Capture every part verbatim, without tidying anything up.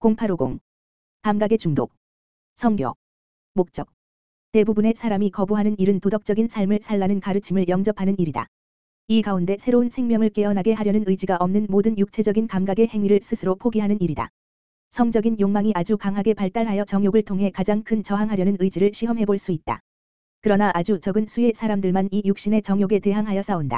공팔오공. 감각의 중독. 성교. 목적. 대부분의 사람이 거부하는 일은 도덕적인 삶을 살라는 가르침을 영접하는 일이다. 이 가운데 새로운 생명을 깨어나게 하려는 의지가 없는 모든 육체적인 감각의 행위를 스스로 포기하는 일이다. 성적인 욕망이 아주 강하게 발달하여 정욕을 통해 가장 큰 저항하려는 의지를 시험해 볼 수 있다. 그러나 아주 적은 수의 사람들만 이 육신의 정욕에 대항하여 싸운다.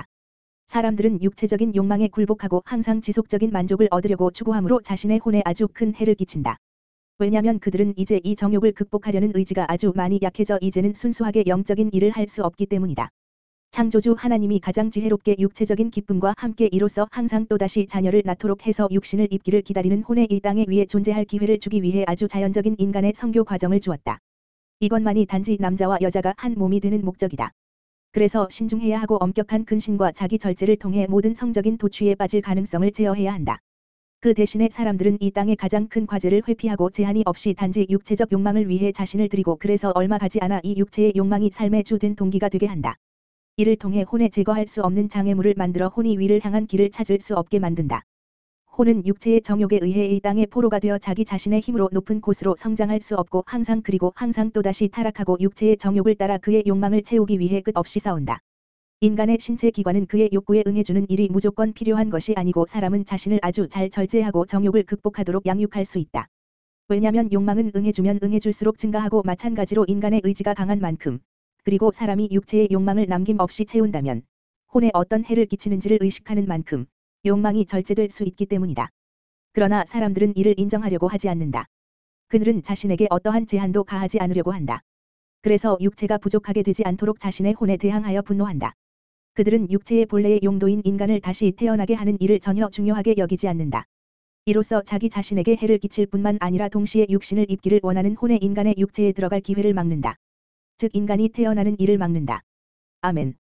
사람들은 육체적인 욕망에 굴복하고 항상 지속적인 만족을 얻으려고 추구함으로 자신의 혼에 아주 큰 해를 끼친다. 왜냐하면 그들은 이제 이 정욕을 극복하려는 의지가 아주 많이 약해져 이제는 순수하게 영적인 일을 할 수 없기 때문이다. 창조주 하나님이 가장 지혜롭게 육체적인 기쁨과 함께 이로써 항상 또다시 자녀를 낳도록 해서 육신을 입기를 기다리는 혼에 이 땅에 위에 존재할 기회를 주기 위해 아주 자연적인 인간의 성교 과정을 주었다. 이것만이 단지 남자와 여자가 한 몸이 되는 목적이다. 그래서 신중해야 하고 엄격한 근신과 자기 절제를 통해 모든 성적인 도취에 빠질 가능성을 제어해야 한다. 그 대신에 사람들은 이 땅의 가장 큰 과제를 회피하고 제한이 없이 단지 육체적 욕망을 위해 자신을 드리고 그래서 얼마 가지 않아 이 육체의 욕망이 삶의 주된 동기가 되게 한다. 이를 통해 혼에 제거할 수 없는 장애물을 만들어 혼이 위를 향한 길을 찾을 수 없게 만든다. 혼은 육체의 정욕에 의해 이 땅의 포로가 되어 자기 자신의 힘으로 높은 곳으로 성장할 수 없고 항상 그리고 항상 또다시 타락하고 육체의 정욕을 따라 그의 욕망을 채우기 위해 끝없이 싸운다. 인간의 신체 기관은 그의 욕구에 응해주는 일이 무조건 필요한 것이 아니고 사람은 자신을 아주 잘 절제하고 정욕을 극복하도록 양육할 수 있다. 왜냐하면 욕망은 응해주면 응해줄수록 증가하고 마찬가지로 인간의 의지가 강한 만큼 그리고 사람이 육체의 욕망을 남김없이 채운다면 혼에 어떤 해를 끼치는지를 의식하는 만큼 욕망이 절제될 수 있기 때문이다. 그러나 사람들은 이를 인정하려고 하지 않는다. 그들은 자신에게 어떠한 제한도 가하지 않으려고 한다. 그래서 육체가 부족하게 되지 않도록 자신의 혼에 대항하여 분노한다. 그들은 육체의 본래의 용도인 인간을 다시 태어나게 하는 일을 전혀 중요하게 여기지 않는다. 이로써 자기 자신에게 해를 끼칠 뿐만 아니라 동시에 육신을 입기를 원하는 혼의 인간의 육체에 들어갈 기회를 막는다. 즉 인간이 태어나는 일을 막는다. 아멘.